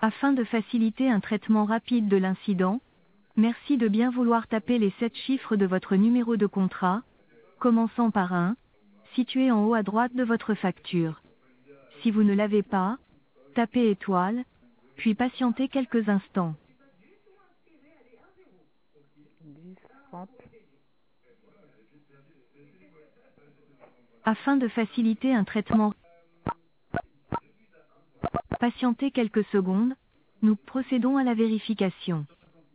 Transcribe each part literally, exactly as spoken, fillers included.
Afin de faciliter un traitement rapide de l'incident, merci de bien vouloir taper les sept chiffres de votre numéro de contrat, commençant par un, situé en haut à droite de votre facture. Si vous ne l'avez pas, tapez étoile, puis patientez quelques instants. dix, trente. Afin de faciliter un traitement, patientez quelques secondes, nous procédons à la vérification.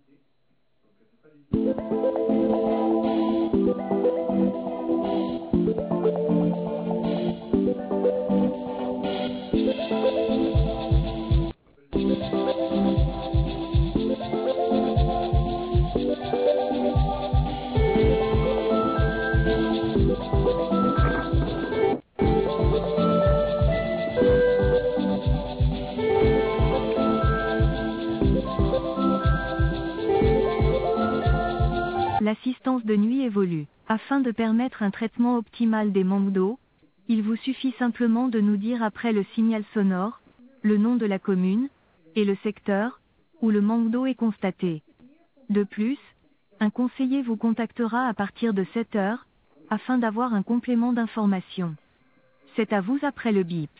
L'assistance de nuit évolue. Afin de permettre un traitement optimal des manques d'eau, il vous suffit simplement de nous dire après le signal sonore, le nom de la commune, et le secteur, où le manque d'eau est constaté. De plus, un conseiller vous contactera à partir de sept heures, afin d'avoir un complément d'information. C'est à vous après le bip.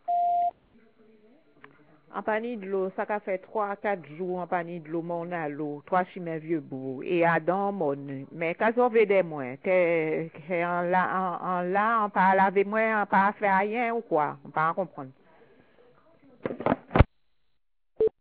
En panier de l'eau, ça a fait trois à quatre jours en panier de l'eau, mon à l'eau, trois chemins vieux bout, et Adam, mon. Mais quand on veut des moins, que, que en là, en, en là, on parle avec moi, on pas faire rien ou quoi, on pas comprendre.